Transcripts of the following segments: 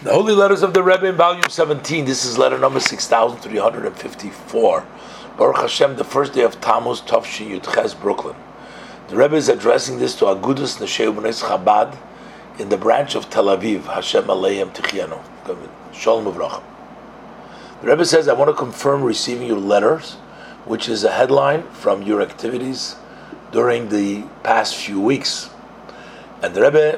The Holy Letters of the Rebbe in volume 17. This is letter number 6354. Baruch Hashem, the first day of Tammuz, Tafshin Yudches, Brooklyn. The Rebbe is addressing this to Agudas Neshei B'nai Chabad in the branch of Tel Aviv. Hashem Aleim Tichianu. Shalom Uvracha. The Rebbe says, I want to confirm receiving your letters, which is a headline from your activities during the past few weeks. And the Rebbe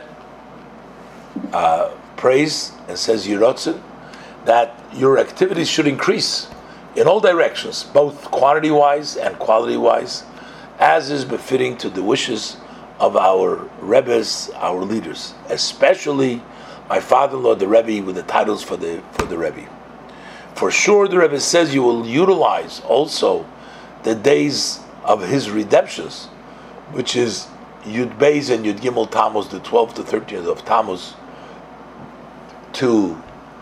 prays and says Yiratzin that your activities should increase in all directions, both quantity-wise and quality-wise, as is befitting to the wishes of our Rebbes, our leaders, especially my father-in-law, the Rebbe, with the titles for the Rebbe. For sure, the Rebbe says you will utilize also the days of his redemptions, which is Yud Beis and Yud Gimel Tammuz, the 12th to 13th of Tammuz, to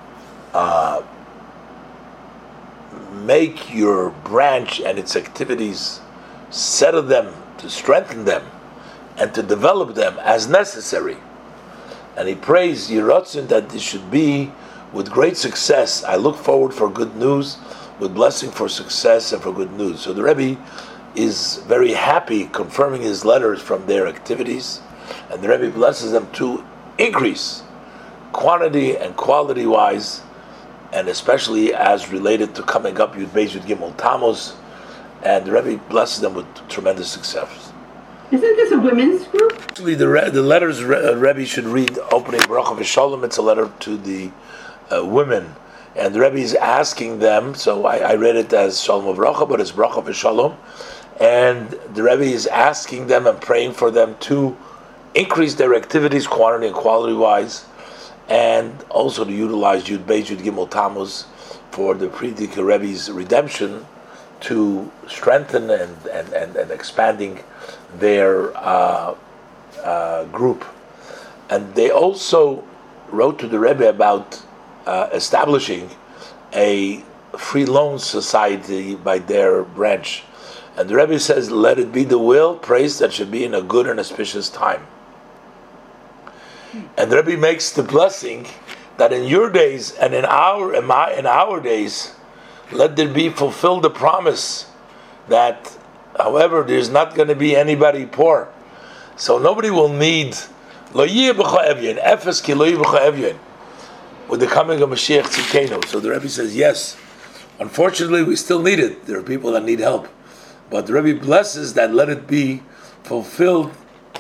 make your branch and its activities, settle them, to strengthen them, and to develop them as necessary. And he prays Yiratzin that this should be with great success. I look forward for good news, with blessing for success and for good news. So the Rebbe is very happy confirming his letters from their activities, and the Rebbe blesses them to increase quantity and quality wise, and especially as related to coming up Yud Beis Yud Gimel Tammuz, and the Rebbe blesses them with tremendous success. Isn't this a women's group? Actually, the letters Rebbe should read opening Bracha V'Shalom. It's a letter to the women, and the Rebbe is asking them. So I read it as Shalom Bracha, but it's Bracha V'Shalom, and the Rebbe is asking them and praying for them to increase their activities, quantity and quality wise, and also to utilize Yud Beis Yud Gimel Tammuz for the Frierdiker Rebbe's redemption, to strengthen and expanding their group. And they also wrote to the Rebbe about establishing a free loan society by their branch. And the Rebbe says, let it be the will, praise that should be in a good and auspicious time. And the Rebbe makes the blessing that in your days and in our days, let there be fulfilled the promise that, however, there's not going to be anybody poor. So nobody will need lo yeh b'cha evyin, efes ki lo yeh b'cha evyin, with the coming of Mashiach Tzidkenu. So the Rebbe says, yes, unfortunately we still need it. There are people that need help. But the Rebbe blesses that let it be fulfilled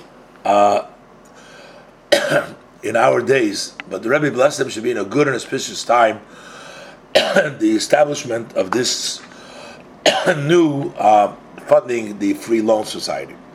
in our days. But the Rebbe blessed them should be in a good and auspicious time, the establishment of this new funding, the Free Loan Society.